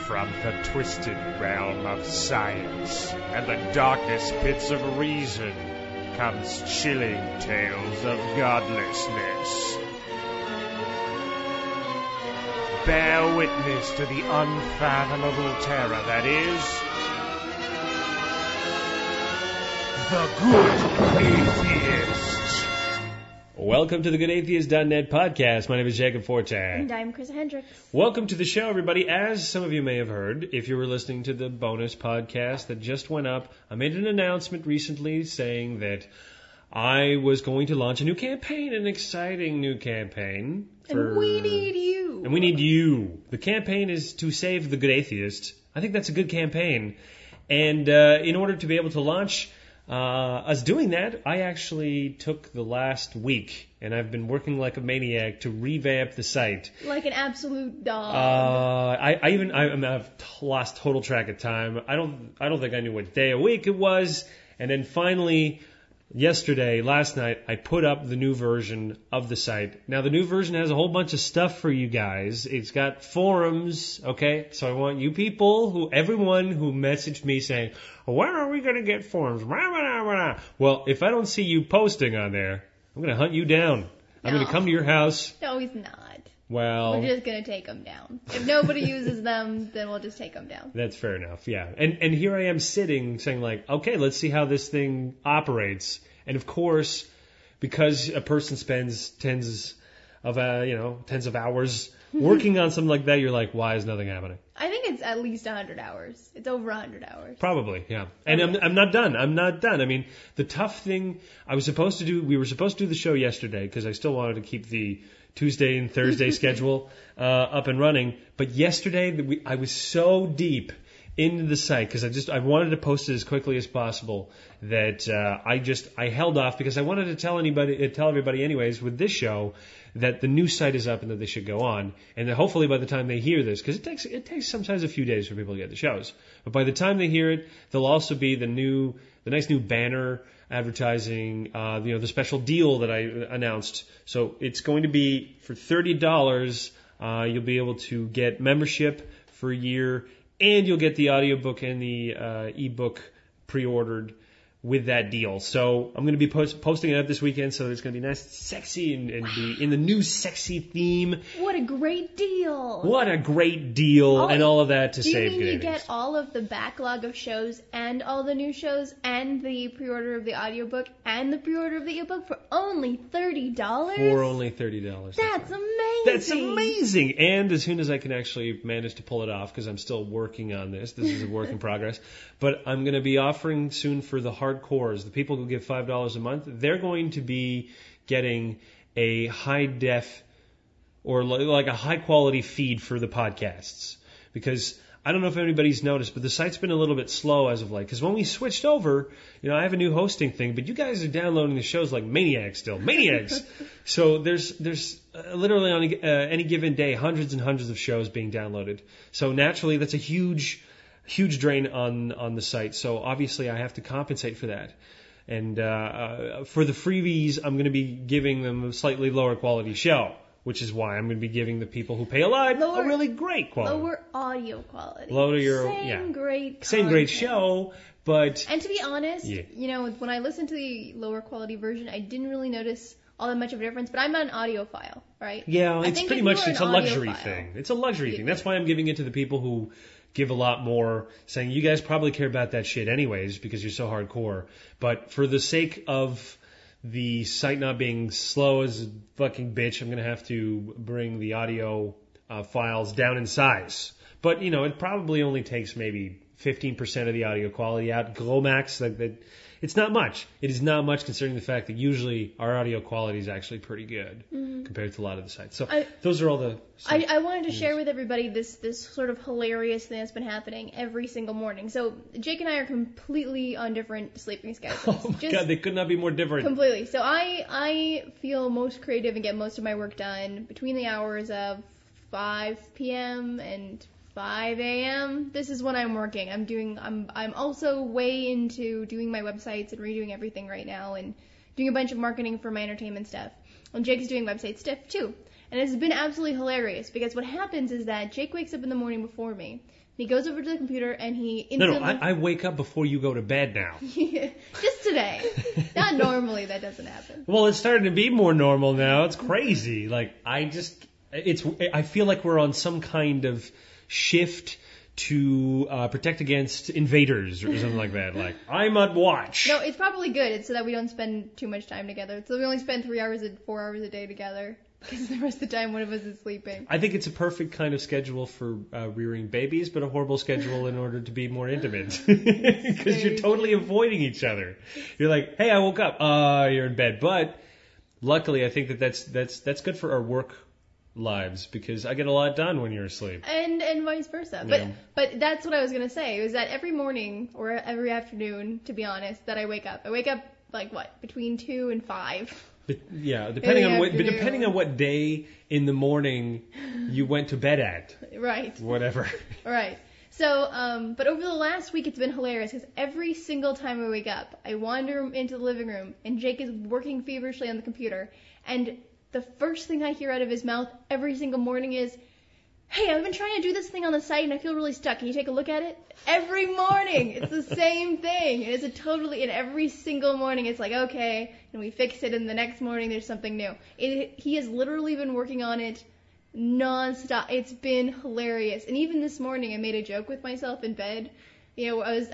From the twisted realm of science and the darkest pits of reason comes chilling tales of godlessness. Bear witness to the unfathomable terror that is the Good Atheist. Welcome to the GoodAtheist.net podcast. My name is Jacob Forte. And I'm Chris Hendricks. Welcome to the show, everybody. As some of you may have heard, if you were listening to the bonus podcast that just went up, I made an announcement recently saying that I was going to launch a new campaign, an exciting new campaign. And we need you. And we need you. The campaign is to save the Good Atheist. I think that's a good campaign. And in order to be able to launch us doing that, I actually took the last week, and I've been working like a maniac to revamp the site. Like an absolute dog. I've lost total track of time. I don't think I knew what day of week it was. And then finally, last night, I put up the new version of the site. Now, the new version has a whole bunch of stuff for you guys. It's got forums, okay? So I want you people, everyone who messaged me saying, where are we going to get forums? Well, if I don't see you posting on there, I'm going to hunt you down. I'm going to come to your house. No, he's not. Well, we're just going to take them down. If nobody uses them, then we'll just take them down. That's fair enough, yeah. And here I am sitting saying like, okay, let's see how this thing operates. And of course, because a person spends tens of hours working on something like that, you're like, why is nothing happening? I think it's at least 100 hours. It's over 100 hours. Probably, yeah. And I'm not done. I mean, the tough thing we were supposed to do the show yesterday because I still wanted to keep the Tuesday and Thursday schedule up and running. But yesterday, I was so deep into the site because I wanted to post it as quickly as possible that I held off because I wanted to tell everybody anyways with this show that the new site is up and that they should go on, and that hopefully by the time they hear this, because it takes sometimes a few days for people to get the shows, but by the time they hear it, there'll also be the nice new banner advertising, the special deal that I announced. So it's going to be for $30. You'll be able to get membership for a year, and you'll get the audiobook and the ebook pre-ordered with that deal. So I'm going to be posting it up this weekend, so it's going to be nice and sexy and be in the new sexy theme. What a great deal. And all of that to save Good Do you mean you Atheist. get all of the backlog of shows and all the new shows and the pre-order of the audiobook and the pre-order of the ebook for only $30? For only $30. That's amazing. That's amazing. And as soon as I can actually manage to pull it off, because I'm still working on this is a work in progress, but I'm going to be offering soon for the hardcores, the people who give $5 a month, they're going to be getting a high def or like a high quality feed for the podcasts. Because I don't know if anybody's noticed, but the site's been a little bit slow as of late. Because when we switched over, I have a new hosting thing, but you guys are downloading the shows like maniacs still. Maniacs! So there's literally on any given day, hundreds and hundreds of shows being downloaded. So naturally, that's a huge drain on the site. So obviously, I have to compensate for that. And for the freebies, I'm going to be giving them a slightly lower quality show, which is why I'm going to be giving the people who pay a lot a really great quality. Lower audio quality. Same great show, but... And to be honest, when I listened to the lower quality version, I didn't really notice all that much of a difference, but I'm not an audiophile, right? Yeah, it's pretty much, it's a luxury thing. It's a luxury thing. That's why I'm giving it to the people who give a lot more, saying, you guys probably care about that shit anyways because you're so hardcore. But for the sake of the site not being slow as a fucking bitch, I'm going to have to bring the audio files down in size. But, it probably only takes maybe 15% of the audio quality out. Glomax, it's not much. It is not much considering the fact that usually our audio quality is actually pretty good compared to a lot of the sites. So those are all the... I wanted to share with everybody this sort of hilarious thing that's been happening every single morning. So Jake and I are completely on different sleeping schedules. Oh my God, they could not be more different. Completely. So I feel most creative and get most of my work done between the hours of 5 p.m. and 5 a.m. This is when I'm working. I'm also way into doing my websites and redoing everything right now and doing a bunch of marketing for my entertainment stuff. And Jake's doing website stuff too. And it's been absolutely hilarious because what happens is that Jake wakes up in the morning before me. He goes over to the computer and he instantly... No, I wake up before you go to bed now. Just today. Not normally, that doesn't happen. Well, it's starting to be more normal now. It's crazy. Like, I feel like we're on some kind of shift to protect against invaders or something like that. Like, I'm at watch. No, it's probably good. It's so that we don't spend too much time together. So we only spend 4 hours a day together. Because the rest of the time one of us is sleeping. I think it's a perfect kind of schedule for rearing babies, but a horrible schedule in order to be more intimate. Because you're totally avoiding each other. You're like, hey, I woke up. You're in bed. But luckily, I think that's good for our work lives because I get a lot done when you're asleep. And vice versa. Yeah. But that's what I was going to say. Was that every morning or every afternoon, to be honest, that I wake up. I wake up like what? Between 2 and 5. But, yeah, depending on what day in the morning you went to bed at. Right. Whatever. Right. So, but over the last week it's been hilarious because every single time I wake up, I wander into the living room and Jake is working feverishly on the computer, and the first thing I hear out of his mouth every single morning is, hey, I've been trying to do this thing on the site and I feel really stuck. Can you take a look at it? Every morning, it's the same thing. And every single morning it's like, okay, and we fix it, and the next morning there's something new. He has literally been working on it non-stop. It's been hilarious. And even this morning I made a joke with myself in bed. You know, I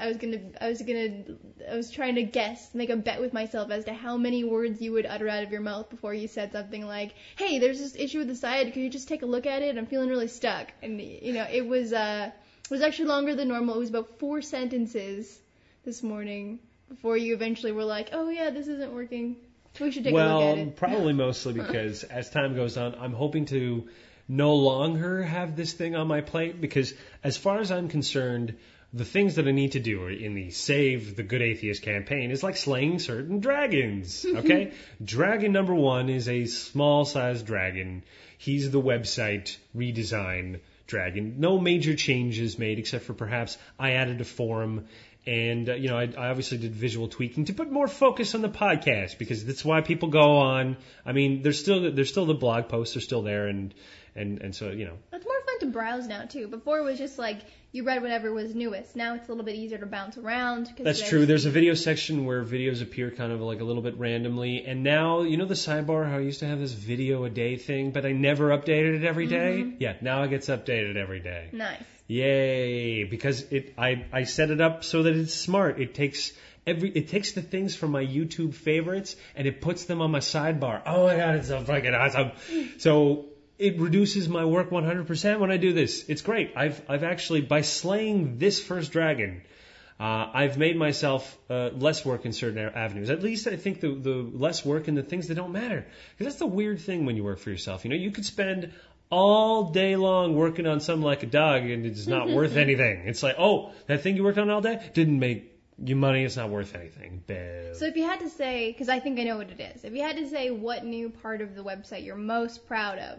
was trying to make a bet with myself as to how many words you would utter out of your mouth before you said something like, hey, there's this issue with the site, could you just take a look at it? I'm feeling really stuck. And, you know, it was actually longer than normal. It was about 4 sentences this morning before you eventually were like, oh yeah, this isn't working. We should take a look at it. Well, probably mostly because as time goes on, I'm hoping to no longer have this thing on my plate because as far as I'm concerned, the things that I need to do in the Save the Good Atheist campaign is like slaying certain dragons, okay? Dragon number 1 is a small-sized dragon. He's the website redesign dragon. No major changes made except for perhaps I added a forum and, you know, I obviously did visual tweaking to put more focus on the podcast because that's why people go on. I mean, there's still the blog posts are still there and so, you know. It's more fun to browse now, too. Before it was just like you read whatever was newest. Now it's a little bit easier to bounce around. That's true. There's a video section where videos appear kind of like a little bit randomly. And now, you know the sidebar, how I used to have this video a day thing, but I never updated it every day? Mm-hmm. Yeah, now it gets updated every day. Nice. Yay. Because I set it up so that it's smart. It takes the things from my YouTube favorites and it puts them on my sidebar. Oh my God, it's so fucking awesome. So it reduces my work 100% when I do this. It's great. I've actually, by slaying this first dragon, I've made myself less work in certain avenues. At least I think the less work in the things that don't matter. Because that's the weird thing when you work for yourself. You know, you could spend all day long working on something like a dog and it's not worth anything. It's like, oh, that thing you worked on all day didn't make you money, it's not worth anything. Boo. So if you had to say, because I think I know what it is, if you had to say what new part of the website you're most proud of,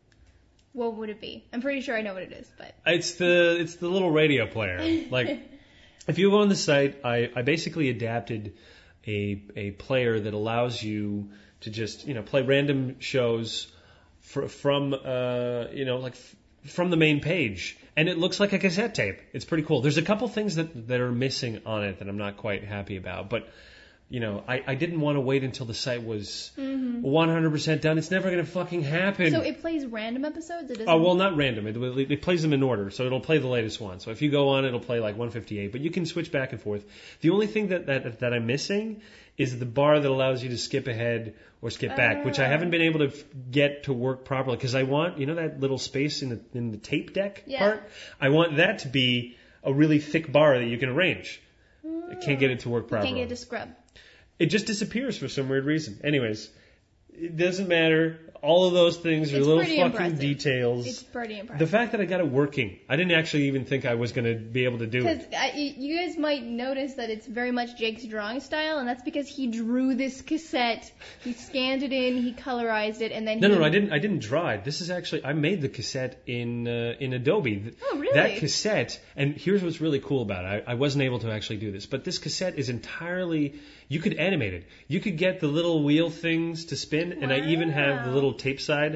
what would it be? I'm pretty sure I know what it is, but it's the little radio player. Like, if you go on the site, I basically adapted a player that allows you to just, you know, play random shows from the main page, and it looks like a cassette tape. It's pretty cool. There's a couple things that are missing on it that I'm not quite happy about, but you know, I didn't want to wait until the site was 100% done. It's never going to fucking happen. So it plays random episodes? It doesn't... Oh, well, not random. It plays them in order, so it'll play the latest one. So if you go on, it'll play like 158, but you can switch back and forth. The only thing that I'm missing is the bar that allows you to skip ahead or skip back, which I haven't been able to get to work properly because I want, you know, that little space in the tape deck part? I want that to be a really thick bar that you can arrange. I can't get it to work properly. You can't get it to scrub. It just disappears for some weird reason. Anyways, it doesn't matter. All of those things are little fucking impressive. Details. It's pretty impressive. The fact that I got it working, I didn't actually even think I was going to be able to do it. Because you guys might notice that it's very much Jake's drawing style, and that's because he drew this cassette. He scanned it in, he colorized it, and then No, I didn't draw it. This is actually, I made the cassette in Adobe. Oh, really? That cassette, and here's what's really cool about it. I wasn't able to actually do this, but this cassette is entirely, you could animate it. You could get the little wheel things to spin, and I even have the little tape side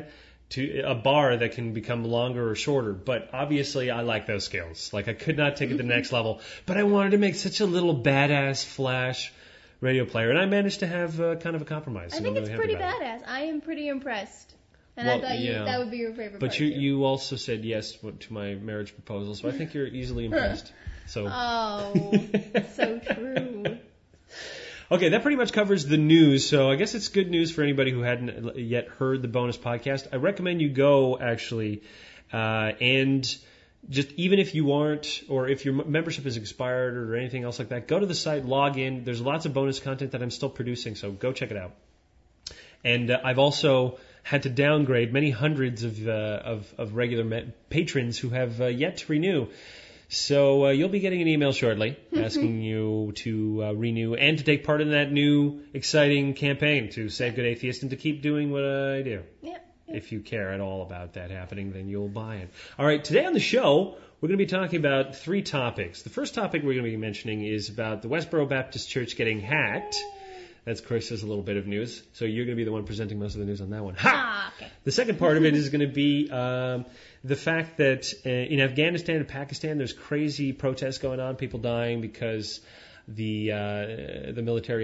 to a bar that can become longer or shorter. But obviously, I like those skills. Like I could not take it to the next level, but I wanted to make such a little badass flash radio player, and I managed to have kind of a compromise. I think it's pretty badass. I am pretty impressed. And Well, I thought yeah. that would be your favorite But part. you too. you also said yes to my marriage proposal, so I think you're easily impressed. So Oh, so true. okay, that pretty much covers the news. So I guess it's good news for anybody who hadn't yet heard the bonus podcast. I recommend you go actually, and just even if you aren't, or if your membership is expired or anything else like that, go to the site, log in. There's lots of bonus content that I'm still producing, so go check it out. And I've also had to downgrade many hundreds of regular patrons who have yet to renew. So you'll be getting an email shortly asking you to renew and to take part in that new exciting campaign to save Good Atheist and to keep doing what I do. Yeah. If you care at all about that happening, then you'll buy it. All right, today on the show, we're going to be talking about 3 topics. The first topic we're going to be mentioning is about the Westboro Baptist Church getting hacked. That's Chris's a little bit of news. So you're going to be the one presenting most of the news on that one. Ha! Ah, okay. The second part of it is going to be the fact that in Afghanistan and Pakistan, there's crazy protests going on, people dying because the military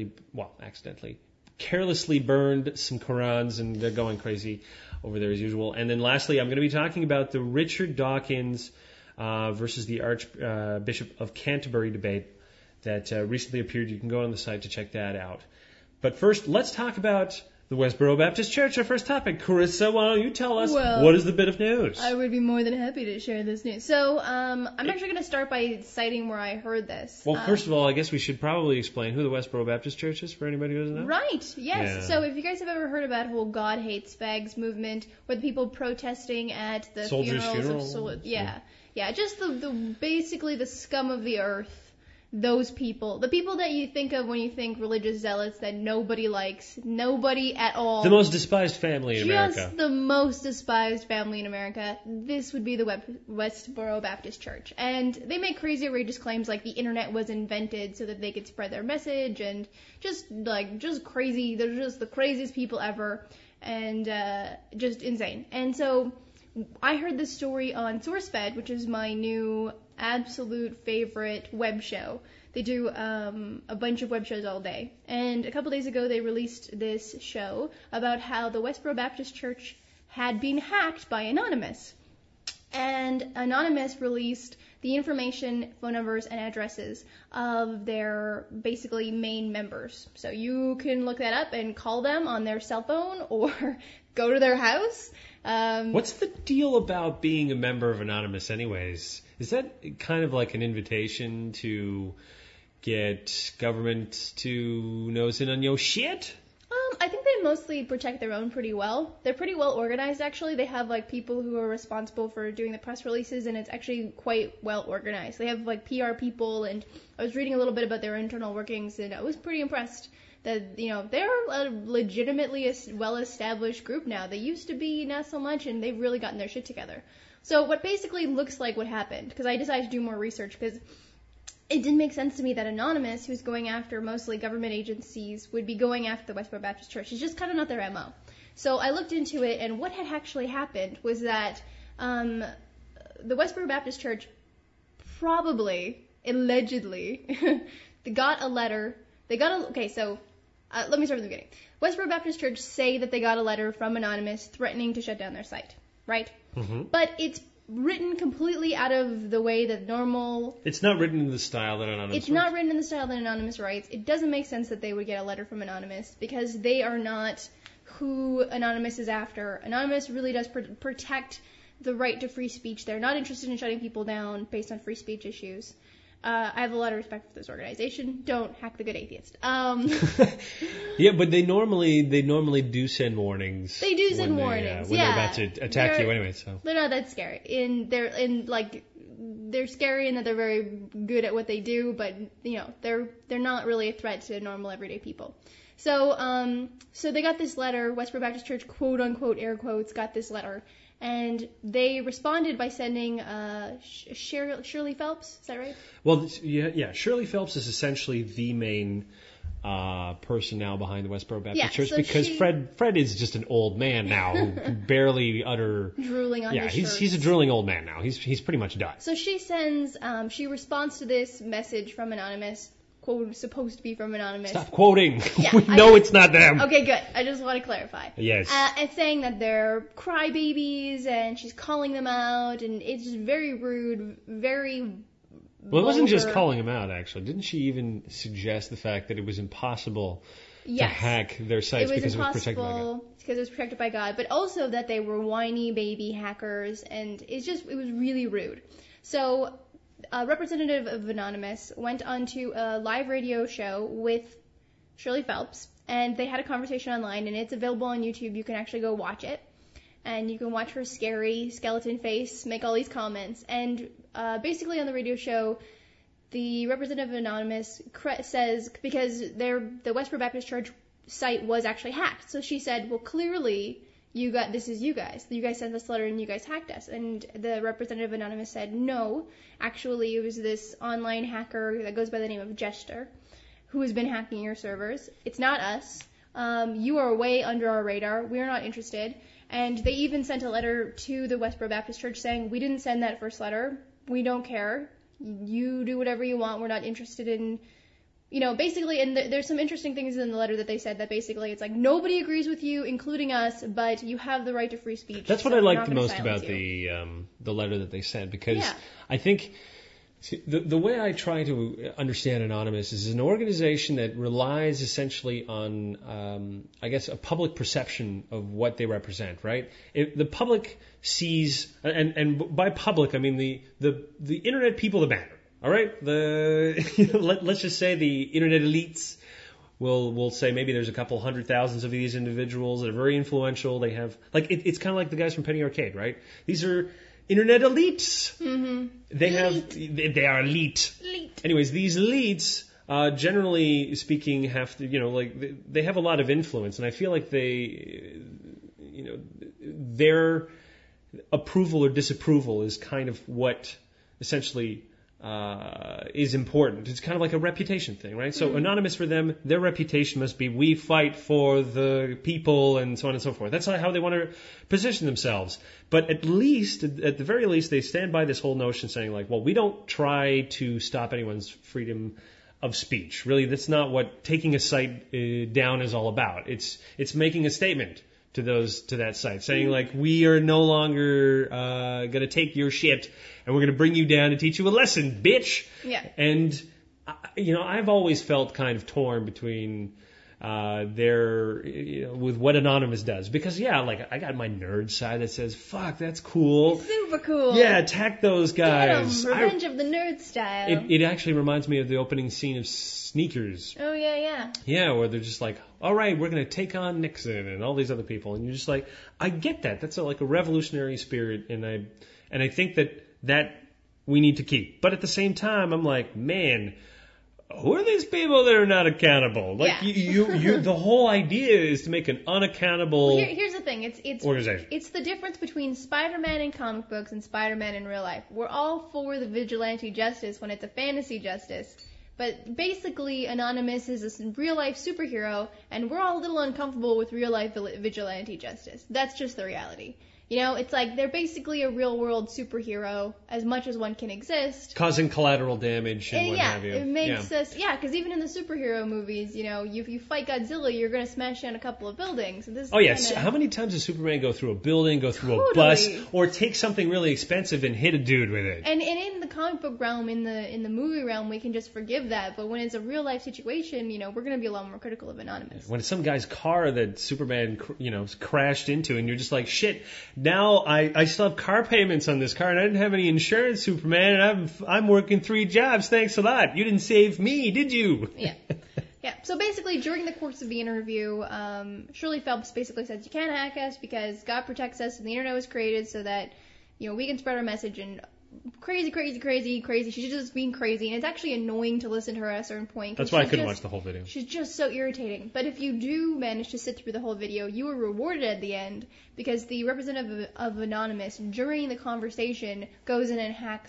carelessly burned some Qurans, and they're going crazy over there as usual. And then lastly, I'm going to be talking about the Richard Dawkins versus the Archbishop of Canterbury debate that recently appeared. You can go on the site to check that out. But first, let's talk about the Westboro Baptist Church, our first topic. Carissa, why don't you tell us what is the bit of news? I would be more than happy to share this news. So I'm actually going to start by citing where I heard this. Well, first of all, I guess we should probably explain who the Westboro Baptist Church is for anybody who doesn't know. Right, yes. Yeah. So if you guys have ever heard about the whole God Hates Fags movement, where the people protesting at the Soldiers' funerals funerals? of yeah, just the basically the scum of the earth. Those people, the people that you think of when you think religious zealots that nobody likes, nobody at all. The most despised family in America. Just the most despised family in America. This would be the Westboro Baptist Church. And they make crazy, outrageous claims like the internet was invented so that they could spread their message, and just crazy. They're just the craziest people ever, and just insane. And so I heard this story on SourceFed, which is my new absolute favorite web show. They do a bunch of web shows all day. And a couple days ago, they released this show about how the Westboro Baptist Church had been hacked by Anonymous. And Anonymous released the information, phone numbers, and addresses of their basically main members. So you can look that up and call them on their cell phone or go to their house. What's the deal about being a member of Anonymous anyways? Is that kind of like an invitation to get government to nose in on your shit? I think they mostly protect their own pretty well. They're pretty well organized, actually. They have like people who are responsible for doing the press releases, and it's actually quite well organized. They have like PR people, and I was reading a little bit about their internal workings, and I was pretty impressed that, they're a legitimately well-established group now. They used to be not so much, and they've really gotten their shit together. So what basically looks like what happened, because I decided to do more research, because it didn't make sense to me that Anonymous, who's going after mostly government agencies, would be going after the Westboro Baptist Church. It's just kind of not their MO. So I looked into it, and what had actually happened was that the Westboro Baptist Church probably, allegedly, they got a letter. Let me start from the beginning. Westboro Baptist Church say that they got a letter from Anonymous threatening to shut down their site, right? Mm-hmm. But it's written completely out of the way that normal... It's not written in the style that Anonymous It's not written in the style that Anonymous writes. It doesn't make sense that they would get a letter from Anonymous, because they are not who Anonymous is after. Anonymous really does protect the right to free speech. They're not interested in shutting people down based on free speech issues. I have a lot of respect for this organization. Don't hack the Good Atheist. Yeah, but they normally do send warnings. They do send warnings. When they're about to attack you anyway. So they're not that scary. They're scary in that they're very good at what they do, but they're not really a threat to normal everyday people. So they got this letter. Westboro Baptist Church, quote unquote, air quotes, got this letter. And they responded by sending Shirley Phelps. Is that right? Well, yeah. Shirley Phelps is essentially the main person now behind the Westboro Baptist Yeah, Church so because she- Fred is just an old man now who can barely utter. Drooling on Yeah, his he's shirts. a drooling old man now. He's pretty much done. So she sends, she responds to this message from Anonymous, quote, supposed to be from Anonymous. Stop quoting. Yeah, We know it's not them. Okay, good. I just want to clarify. Yes. And saying that they're crybabies, and she's calling them out, and it's just very rude, very Well, it wasn't just vulgar. calling him out, actually. Didn't she even suggest the fact that it was impossible to Yes. hack their sites because it was protected by God? impossible because it was protected by God, but also that they were whiny baby hackers, and it was really rude. So a representative of Anonymous went onto a live radio show with Shirley Phelps, and they had a conversation online, and it's available on YouTube. You can actually go watch it, and you can watch her scary skeleton face make all these comments. And basically on the radio show, the representative of Anonymous says, because the Westboro Baptist Church site was actually hacked. So she said, well, clearly this is you guys. You guys sent this letter and you guys hacked us. And the representative of Anonymous said, no, actually it was this online hacker that goes by the name of Jester who has been hacking your servers. It's not us. You are way under our radar. We're not interested. And they even sent a letter to the Westboro Baptist Church saying, we didn't send that first letter. We don't care. You do whatever you want. We're not interested in, basically, and there's some interesting things in the letter that they said that basically it's like nobody agrees with you, including us, but you have the right to free speech. That's what so I we're liked not the gonna most silence about you. the letter that they sent, because Yeah. I think the way I try to understand Anonymous is an organization that relies essentially on, I guess, a public perception of what they represent, right? The public sees, and by public I mean the internet people that matter, all right? Let's just say the internet elites. We'll say maybe there's a couple 100,000 of these individuals that are very influential. They have, it's kind of like the guys from Penny Arcade, right? These are internet elites. Mm-hmm. They are elite. Anyways, these elites, generally speaking, have to, they have a lot of influence, and I feel like their approval or disapproval is kind of what essentially is important. It's kind of like a reputation thing, right? So Anonymous, for them, their reputation must be, we fight for the people and so on and so forth. That's how they want to position themselves. But at the very least, they stand by this whole notion saying like, well, we don't try to stop anyone's freedom of speech. Really, that's not what taking a site down is all about. It's making a statement to that site, saying like, we are no longer going to take your shit and we're going to bring you down to teach you a lesson, bitch. Yeah. And I've always felt kind of torn between with what Anonymous does, because I got my nerd side that says, fuck, that's cool. Super cool. Yeah, attack those guys. Get 'em. Revenge of the Nerd style. It actually reminds me of the opening scene of Sneakers. Oh, yeah. Yeah, where they're just like, all right, we're going to take on Nixon and all these other people. And you're just like, I get that. That's like a revolutionary spirit. And I think that we need to keep. But at the same time, I'm like, man, who are these people that are not accountable? Like, Yeah. the whole idea is to make an unaccountable Here's the thing. It's organization. It's the difference between Spider-Man in comic books and Spider-Man in real life. We're all for the vigilante justice when it's a fantasy justice. But basically, Anonymous is a real-life superhero, and we're all a little uncomfortable with real-life vigilante justice. That's just the reality. It's like they're basically a real-world superhero as much as one can exist. Causing collateral damage and what have you. It makes us, because even in the superhero movies, if you fight Godzilla, you're going to smash down a couple of buildings. And this Oh, yes. How many times does Superman go through a building, go through a bus, or take something really expensive and hit a dude with it? And in the comic book realm, in the movie realm, we can just forgive that. But when it's a real life situation, we're going to be a lot more critical of Anonymous. When it's some guy's car that Superman, crashed into, and you're just like, shit, now I still have car payments on this car, and I didn't have any insurance, Superman, and I'm working 3 jobs. Thanks a lot. You didn't save me, did you? Yeah. Yeah. So basically, during the course of the interview, Shirley Phelps basically says you can't hack us because God protects us, and the internet was created so that we can spread our message. And crazy. She's just being crazy, and it's actually annoying to listen to her at a certain point. That's why I couldn't watch the whole video. She's just so irritating. But if you do manage to sit through the whole video, you are rewarded at the end because the representative of Anonymous during the conversation goes in and hacks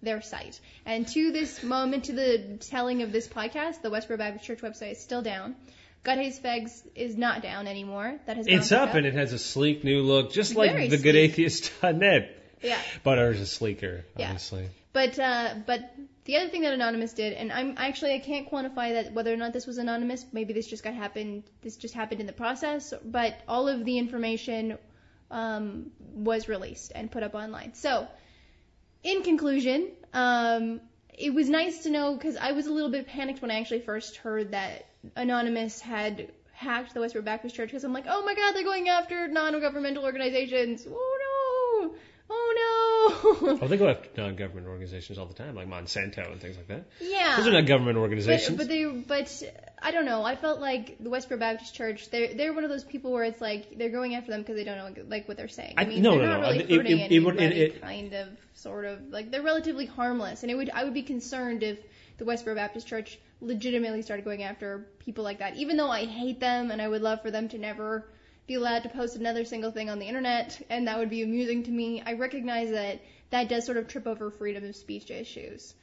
their site. And to this moment, to the telling of this podcast, the Westboro Baptist Church website is still down. God Hates Fegs is not down anymore. That has It's up, and it has a sleek new look, just like the GoodAtheist.net. Yeah. But ours is sleeker, Yeah. obviously. But the other thing that Anonymous did, and I can't quantify that whether or not this was anonymous. Maybe this just happened in the process. But all of the information was released and put up online. So, in conclusion, it was nice to know, because I was a little bit panicked when I actually first heard that Anonymous had hacked the Westboro Baptist Church, because I'm like, oh my God, they're going after non-governmental organizations. Oh no. Oh no! They go after non-government organizations all the time, like Monsanto and things like that. Yeah. Those are not government organizations. But I don't know. I felt like the Westboro Baptist Church, they're one of those people where it's like they're going after them because they don't know like what they're saying. I mean, they're not really hurting anybody, kind of, sort of. Like, they're relatively harmless, and I would be concerned if the Westboro Baptist Church legitimately started going after people like that. Even though I hate them, and I would love for them to never be allowed to post another single thing on the internet, and that would be amusing to me. I recognize that does sort of trip over freedom of speech issues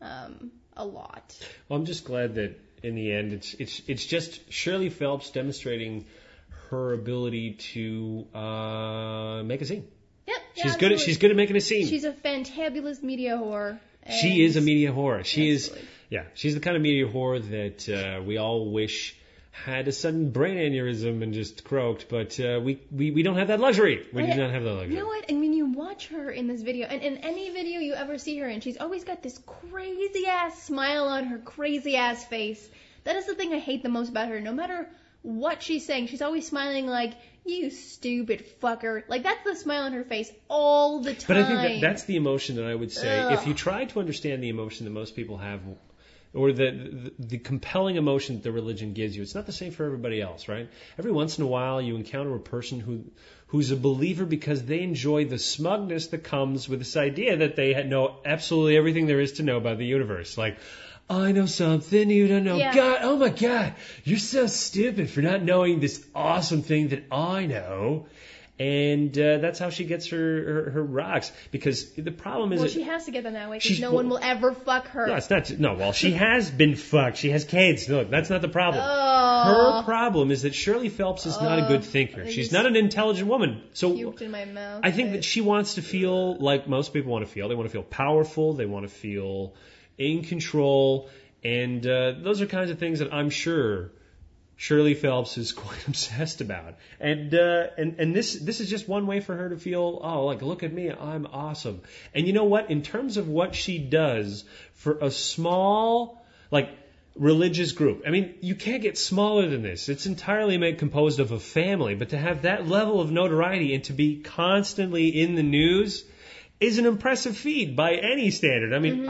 a lot. Well, I'm just glad that in the end it's just Shirley Phelps demonstrating her ability to make a scene. Yep. She's good at making a scene. She's a fantabulous media whore. She is a media whore. She's the kind of media whore that we all wish had a sudden brain aneurysm and just croaked, but we don't have that luxury. We do not have that luxury. You know what? And when you watch her in this video, and in any video you ever see her in, she's always got this crazy ass smile on her crazy ass face. That is the thing I hate the most about her. No matter what she's saying, she's always smiling like, you stupid fucker. Like, that's the smile on her face all the time. But I think that's the emotion that I would say. Ugh. If you try to understand the emotion that most people have, or the compelling emotion that the religion gives you, it's not the same for everybody else, right? Every once in a while you encounter a person who's a believer because they enjoy the smugness that comes with this idea that they know absolutely everything there is to know about the universe. Like, I know something you don't know. Yeah. God, oh my God, you're so stupid for not knowing this awesome thing that I know. And that's how she gets her rocks. Because the problem is... Well, she has to get them that way because no one will ever fuck her. No, it's not... No, well, she has been fucked. She has kids. Look, that's not the problem. Oh. Her problem is that Shirley Phelps is not a good thinker. She's not an intelligent woman. So puked in my mouth. I think that she wants to feel like most people want to feel. They want to feel powerful. They want to feel in control. And those are kinds of things that I'm sure Shirley Phelps is quite obsessed about. And this is just one way for her to feel, oh, like, look at me, I'm awesome. And you know what? In terms of what she does for a small, like, religious group, I mean, you can't get smaller than this. It's entirely composed of a family. But to have that level of notoriety and to be constantly in the news is an impressive feat by any standard. I mean,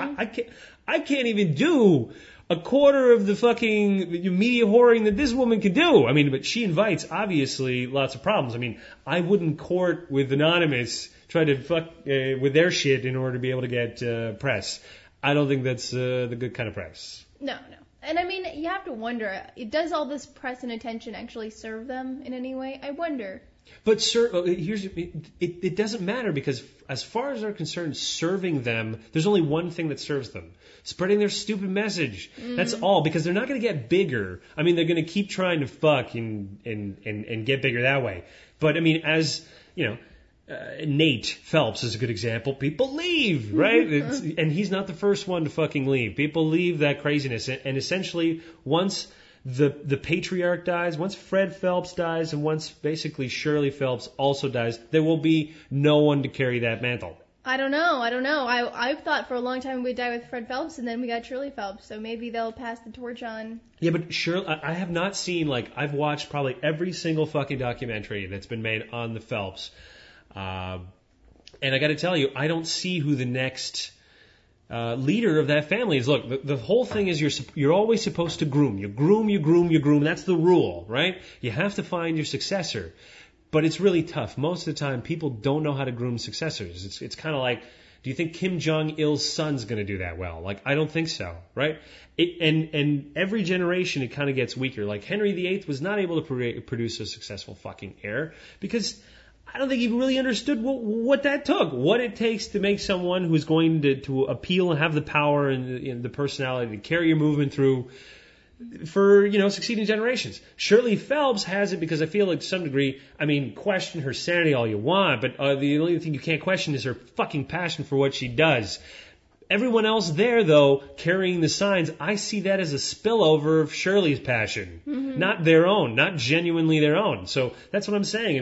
I can't even do a quarter of the fucking media whoring that this woman can do. I mean, but she invites, obviously, lots of problems. I mean, I wouldn't court with Anonymous, try to fuck with their shit in order to be able to get press. I don't think that's the good kind of press. No. And I mean, you have to wonder, does all this press and attention actually serve them in any way? I wonder. But it doesn't matter, because as far as they're concerned, serving them, there's only one thing that serves them: spreading their stupid message. That's all, because they're not going to get bigger. I mean, they're going to keep trying to fuck and get bigger that way. But I mean, as you know, Nate Phelps is a good example. People leave, right? And he's not the first one to fucking leave. People leave that craziness, and essentially once the patriarch dies, once Fred Phelps dies, and once basically Shirley Phelps also dies, there will be no one to carry that mantle. I don't know. I've thought for a long time we'd die with Fred Phelps, and then we got Shirley Phelps, so maybe they'll pass the torch on. Yeah, but Shirley, I have not seen, like, I've watched probably every single fucking documentary that's been made on the Phelps. And I got to tell you, I don't see who the next leader of that family is. Look, the whole thing is you're always supposed to groom. You groom. That's the rule, right? You have to find your successor. But it's really tough. Most of the time, people don't know how to groom successors. It's kind of like, do you think Kim Jong-il's son's going to do that well? Like, I don't think so, right? And every generation, it kind of gets weaker. Like, Henry VIII was not able to produce a successful fucking heir because I don't think he really understood what that took, what it takes to make someone who's going to appeal and have the power and the personality to carry your movement through for, succeeding generations. Shirley Phelps has it because I feel like to some degree, question her sanity all you want, but the only thing you can't question is her fucking passion for what she does. Everyone else there, though, carrying the signs, I see that as a spillover of Shirley's passion, not their own, not genuinely their own. So that's what I'm saying.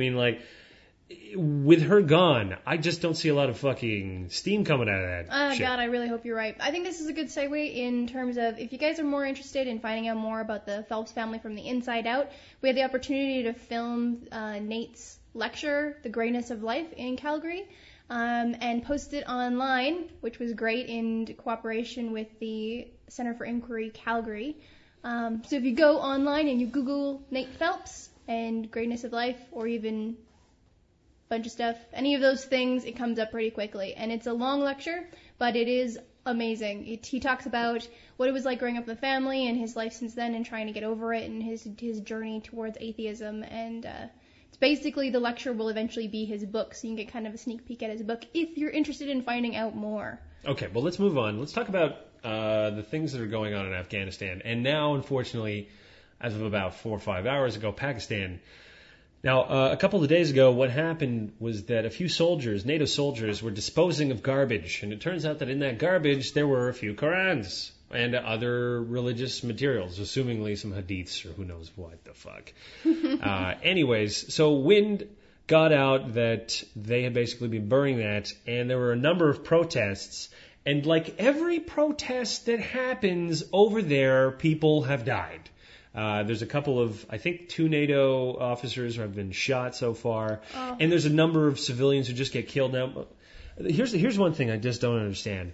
With her gone, I just don't see a lot of fucking steam coming out of that shit. God, I really hope you're right. I think this is a good segue in terms of if you guys are more interested in finding out more about the Phelps family from the inside out, we had the opportunity to film Nate's lecture, The Greatness of Life, in Calgary, and post it online, which was great in cooperation with the Center for Inquiry Calgary. So if you go online and you Google Nate Phelps and Greatness of Life, or even bunch of stuff, any of those things, it comes up pretty quickly. And it's a long lecture, but it is amazing. He talks about what it was like growing up with a family and his life since then and trying to get over it and his journey towards atheism. And it's basically the lecture will eventually be his book, so you can get kind of a sneak peek at his book if you're interested in finding out more. Okay, well, let's move on. Let's talk about the things that are going on in Afghanistan. And now, unfortunately, as of about 4 or 5 hours ago, Pakistan. Now, a couple of days ago, what happened was that a few soldiers, NATO soldiers, were disposing of garbage. And it turns out that in that garbage, there were a few Qurans and other religious materials, assumingly some hadiths or who knows what the fuck. Anyways, so wind got out that they had basically been burning that, and there were a number of protests. And like every protest that happens over there, people have died. There's a couple of, I think 2 NATO officers have been shot so far, and there's a number of civilians who just get killed. Now, here's one thing I just don't understand.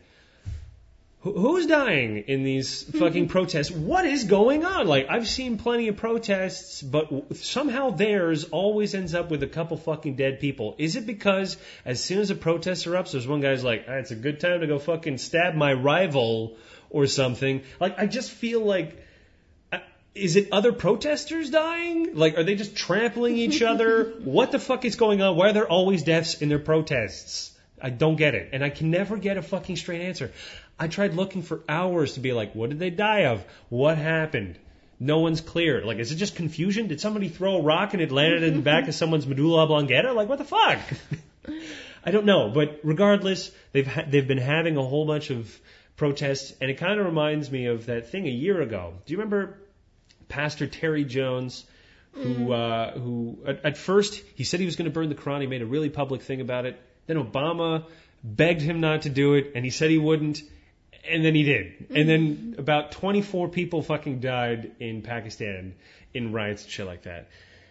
Who's dying in these fucking protests? What is going on? Like, I've seen plenty of protests, but somehow theirs always ends up with a couple fucking dead people. Is it because as soon as a protest erupts, there's one guy's like, it's a good time to go fucking stab my rival or something? Like, I just feel like, is it other protesters dying? Like, are they just trampling each other? What the fuck is going on? Why are there always deaths in their protests? I don't get it. And I can never get a fucking straight answer. I tried looking for hours to be like, what did they die of? What happened? No one's clear. Like, is it just confusion? Did somebody throw a rock and it landed in the back of someone's medulla oblongata? Like, what the fuck? I don't know. But regardless, they've been having a whole bunch of protests, and it kind of reminds me of that thing a year ago. Do you remember Pastor Terry Jones, who at first he said he was going to burn the Quran. He made a really public thing about it. Then Obama begged him not to do it, and he said he wouldn't, and then he did. And then about 24 people fucking died in Pakistan in riots and shit like that.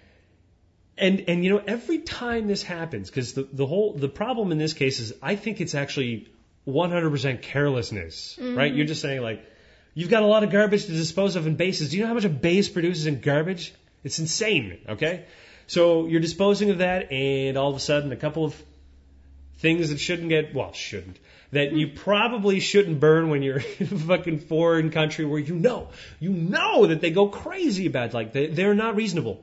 And every time this happens, because the problem in this case is I think it's actually 100% carelessness, right? You're just saying like, you've got a lot of garbage to dispose of in bases. Do you know how much a base produces in garbage? It's insane, okay? So you're disposing of that, and all of a sudden a couple of things that that you probably shouldn't burn when you're in a fucking foreign country where you know that they go crazy about, like, they're not reasonable.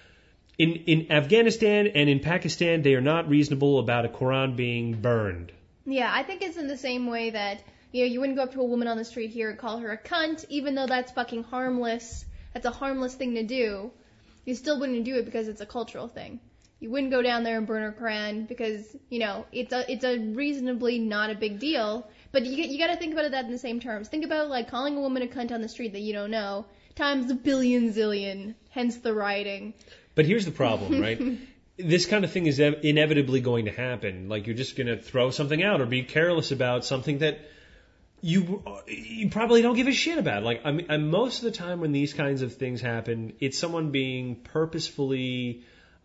In Afghanistan and in Pakistan, they are not reasonable about a Quran being burned. Yeah, I think it's in the same way that you wouldn't go up to a woman on the street here and call her a cunt, even though that's fucking harmless. That's a harmless thing to do. You still wouldn't do it because it's a cultural thing. You wouldn't go down there and burn her Quran because, it's a reasonably not a big deal. But you got to think about it that in the same terms. Think about, like, calling a woman a cunt on the street that you don't know times a billion zillion, hence the rioting. But here's the problem, right? This kind of thing is inevitably going to happen. Like, you're just going to throw something out or be careless about something that you probably don't give a shit about. Like, most of the time when these kinds of things happen, it's someone being purposefully,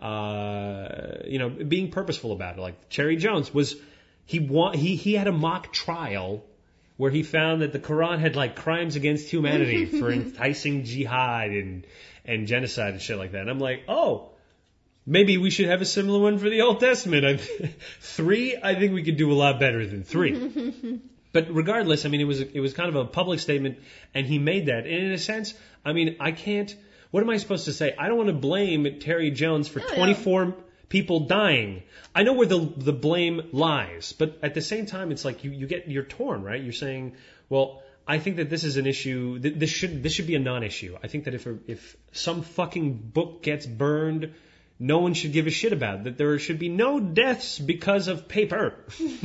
being purposeful about it. Like Terry Jones he had a mock trial where he found that the Quran had like crimes against humanity for enticing jihad and genocide and shit like that. And I'm like, maybe we should have a similar one for the Old Testament. 3, I think we could do a lot better than 3. But regardless, it was kind of a public statement, and he made that. And in a sense, I can't. What am I supposed to say? I don't want to blame Terry Jones for 24 people dying. I know where the blame lies, but at the same time, it's like you're torn, right? You're saying, well, I think that this is an issue. This should be a non-issue. I think that if some fucking book gets burned, no one should give a shit about it. That there should be no deaths because of paper.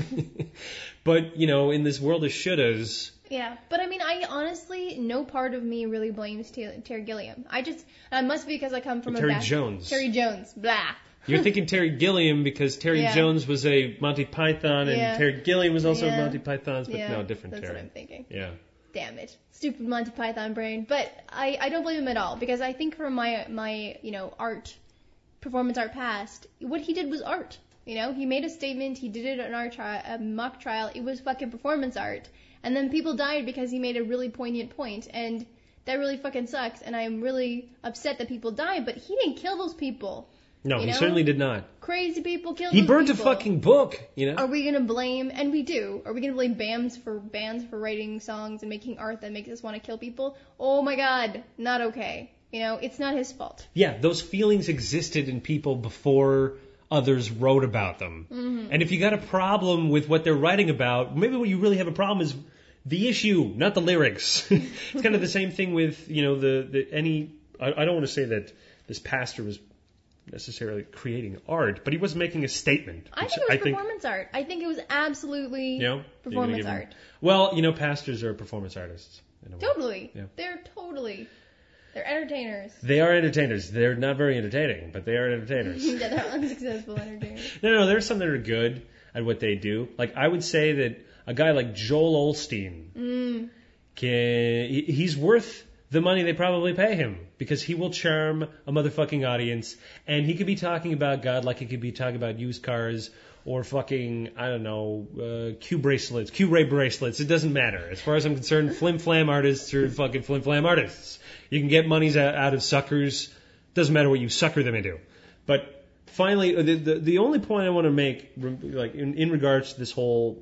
But in this world of shouldas. Yeah, but I mean, I honestly, no part of me really blames Terry Gilliam. It must be because I come from Terry Jones. Terry Jones, blah. You're thinking Terry Gilliam because Terry Jones was a Monty Python and Terry Gilliam was also a Monty Python's, but no, different that's Terry. That's what I'm thinking. Yeah. Damn it. Stupid Monty Python brain. But I don't blame him at all, because I think from my performance art past, what he did was art. He made a statement, he did it at an art trial, a mock trial, it was fucking performance art. And then people died because he made a really poignant point, and that really fucking sucks, and I'm really upset that people died, but he didn't kill those people. No, he certainly did not. Crazy people killed He those burned people. a fucking book, Are we gonna blame, and we do, are we gonna blame bands for writing songs and making art that makes us want to kill people? Oh my god, not okay. It's not his fault. Yeah, those feelings existed in people before others wrote about them. Mm-hmm. And if you got a problem with what they're writing about, maybe what you really have a problem is the issue, not the lyrics. It's kind of the same thing with, I don't want to say that this pastor was necessarily creating art, but he was making a statement. I think it was performance art. I think it was absolutely performance art. Well, pastors are performance artists. Totally. Yeah. They're entertainers. They are entertainers. They're not very entertaining, but they are entertainers. Yeah, they're unsuccessful entertainers. No, there's some that are good at what they do. Like, I would say that a guy like Joel Osteen, he's worth the money they probably pay him, because he will charm a motherfucking audience, and he could be talking about God like he could be talking about used cars or fucking, I don't know, Q-Ray bracelets. It doesn't matter. As far as I'm concerned, flim-flam artists are fucking flim-flam artists. You can get monies out of suckers. Doesn't matter what you sucker them into. But finally, the only point I want to make, like in regards to this whole,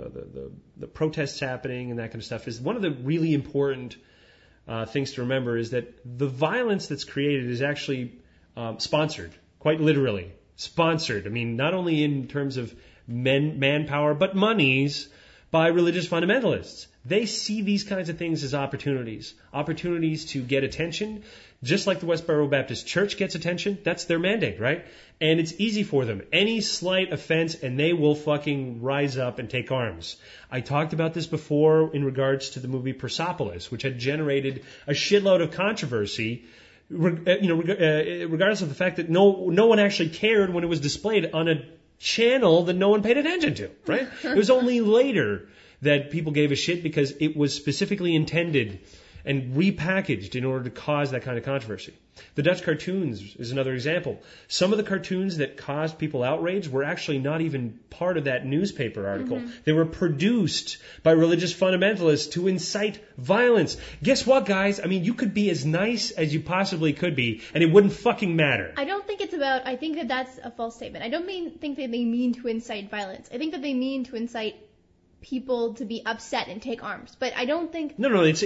the protests happening and that kind of stuff, is one of the really important things to remember is that the violence that's created is actually sponsored, quite literally. Sponsored. I mean, not only in terms of manpower, but monies by religious fundamentalists. They see these kinds of things as opportunities to get attention, just like the Westboro Baptist Church gets attention. That's their mandate, right? And it's easy for them. Any slight offense, and they will fucking rise up and take arms. I talked about this before in regards to the movie Persepolis, which had generated a shitload of controversy, regardless of the fact that no one actually cared when it was displayed on a channel that no one paid attention to, right? It was only later that people gave a shit because it was specifically intended and repackaged in order to cause that kind of controversy. The Dutch cartoons is another example. Some of the cartoons that caused people outrage were actually not even part of that newspaper article. Mm-hmm. They were produced by religious fundamentalists to incite violence. Guess what, guys? I mean, you could be as nice as you possibly could be, and it wouldn't fucking matter. I don't think it's about... I think that that's a false statement. I don't think that they mean to incite violence. I think that they mean to incite people to be upset and take arms. But I don't think... No, it's